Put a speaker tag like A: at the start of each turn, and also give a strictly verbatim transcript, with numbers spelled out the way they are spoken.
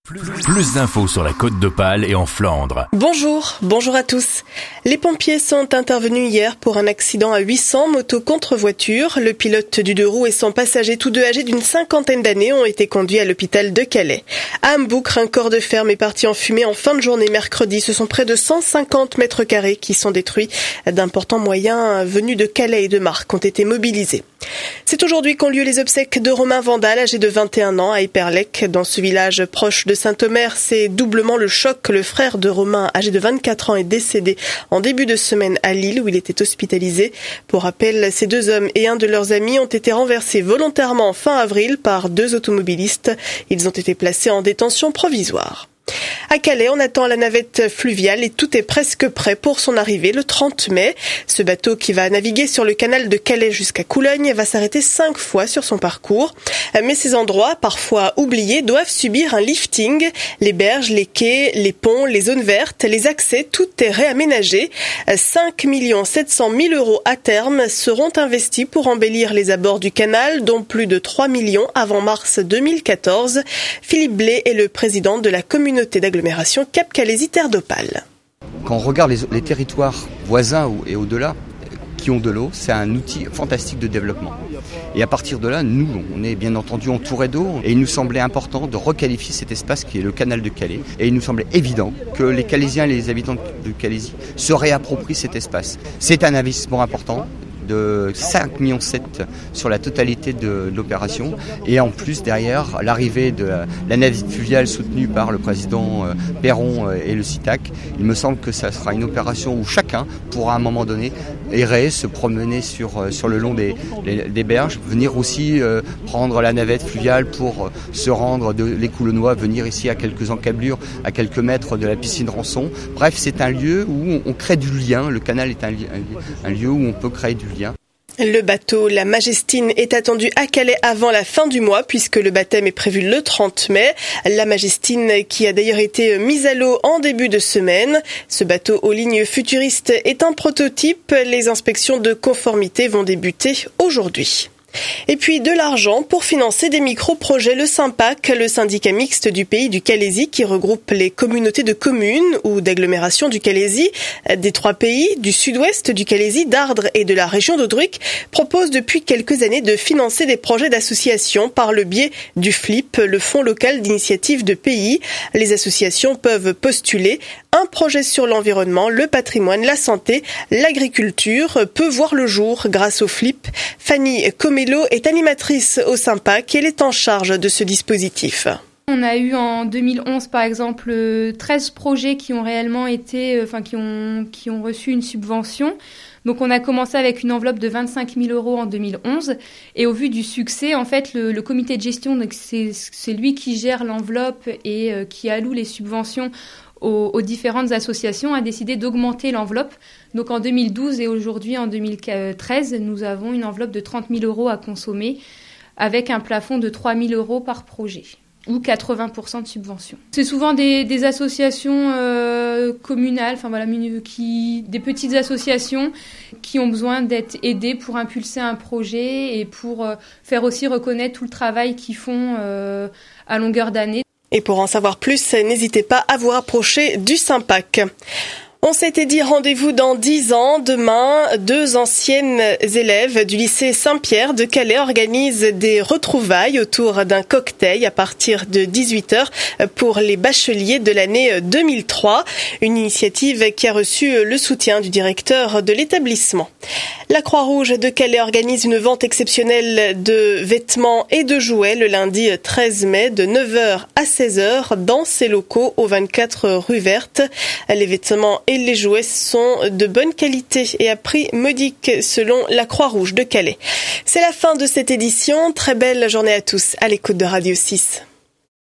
A: Plus, plus d'infos sur la Côte d'Opale et en Flandre.
B: Bonjour, bonjour à tous. Les pompiers sont intervenus hier pour un accident à huit cents moto contre voiture. Le pilote du deux roues et son passager, tous deux âgés d'une cinquantaine d'années, ont été conduits à l'hôpital de Calais. À Hamboucre, un corps de ferme est parti en fumée en fin de journée mercredi. Ce sont près de cent cinquante mètres carrés qui sont détruits. D'importants moyens venus de Calais et de Marques ont été mobilisés. C'est aujourd'hui qu'ont lieu les obsèques de Romain Vandal, âgé de vingt et un ans, à Éperlec. Dans ce village proche de Saint-Omer, c'est doublement le choc. Le frère de Romain, âgé de vingt-quatre ans, est décédé en début de semaine à Lille, où il était hospitalisé. Pour rappel, ces deux hommes et un de leurs amis ont été renversés volontairement fin avril par deux automobilistes. Ils ont été placés en détention provisoire. À Calais, on attend la navette fluviale et tout est presque prêt pour son arrivée le trente mai. Ce bateau qui va naviguer sur le canal de Calais jusqu'à Coulogne va s'arrêter cinq fois sur son parcours. Mais ces endroits, parfois oubliés, doivent subir un lifting. Les berges, les quais, les ponts, les zones vertes, les accès, tout est réaménagé. cinq millions sept cent mille euros à terme seront investis pour embellir les abords du canal, dont plus de trois millions avant mars deux mille quatorze. Philippe Blé est le président de la communauté d'agglomération Cap-Calaisie-Terre d'Opale.
C: Quand on regarde les, les territoires voisins et au-delà qui ont de l'eau, c'est un outil fantastique de développement. Et à partir de là, nous, on est bien entendu entourés d'eau et il nous semblait important de requalifier cet espace qui est le canal de Calais. Et il nous semblait évident que les Calaisiens et les habitants de Calaisie se réapproprient cet espace. C'est un investissement important de cinq virgule sept millions sur la totalité de, de l'opération. Et en plus, derrière, l'arrivée de la, la navette fluviale soutenue par le président euh, Perron euh, et le CITAC, il me semble que ça sera une opération où chacun pourra à un moment donné errer, se promener sur, euh, sur le long des, les, des berges, venir aussi euh, prendre la navette fluviale pour euh, se rendre de l'Écoulenois, venir ici à quelques encablures, à quelques mètres de la piscine Rançon. Bref, c'est un lieu où on, on crée du lien. Le canal est un, un, un lieu où on peut créer du lien.
B: Le bateau La Majestine est attendu à Calais avant la fin du mois puisque le baptême est prévu le trente mai. La Majestine qui a d'ailleurs été mise à l'eau en début de semaine. Ce bateau aux lignes futuristes est un prototype. Les inspections de conformité vont débuter aujourd'hui. Et puis de l'argent pour financer des micro-projets. Le SYMPAC, le syndicat mixte du pays du Calaisie qui regroupe les communautés de communes ou d'agglomération du Calaisie, des trois pays, du sud-ouest du Calaisie, d'Ardres et de la région d'Audruic, propose depuis quelques années de financer des projets d'associations par le biais du F L I P, le Fonds local d'initiative de pays. Les associations peuvent postuler un projet sur l'environnement, le patrimoine, la santé, l'agriculture peut voir le jour grâce au F L I P. Fanny Comello est animatrice au SYMPAC et elle est en charge de ce dispositif.
D: On a eu en deux mille onze par exemple treize projets qui ont réellement été, enfin qui ont, qui ont reçu une subvention. Donc on a commencé avec une enveloppe de vingt-cinq mille euros en deux mille onze et au vu du succès, en fait, le, le comité de gestion, donc c'est, c'est lui qui gère l'enveloppe et euh, qui alloue les subventions aux, aux différentes associations, a décidé d'augmenter l'enveloppe. Donc en deux mille douze et aujourd'hui en deux mille treize, nous avons une enveloppe de trente mille euros à consommer avec un plafond de trois mille euros par projet ou quatre-vingts pour cent de subvention. C'est souvent des, des associations euh, communales, enfin voilà, qui, des petites associations qui ont besoin d'être aidées pour impulser un projet et pour euh, faire aussi reconnaître tout le travail qu'ils font euh, à longueur d'année.
B: Et pour en savoir plus, n'hésitez pas à vous rapprocher du SYMPAC. On s'était dit rendez-vous dans dix ans. Demain, deux anciennes élèves du lycée Saint-Pierre de Calais organisent des retrouvailles autour d'un cocktail à partir de dix-huit heures pour les bacheliers de l'année deux mille trois. Une initiative qui a reçu le soutien du directeur de l'établissement. La Croix-Rouge de Calais organise une vente exceptionnelle de vêtements et de jouets le lundi treize mai de neuf heures à seize heures dans ses locaux au vingt-quatre rue Verte. Les vêtements et les jouets sont de bonne qualité et à prix modique selon la Croix-Rouge de Calais. C'est la fin de cette édition. Très belle journée à tous à l'écoute de Radio six.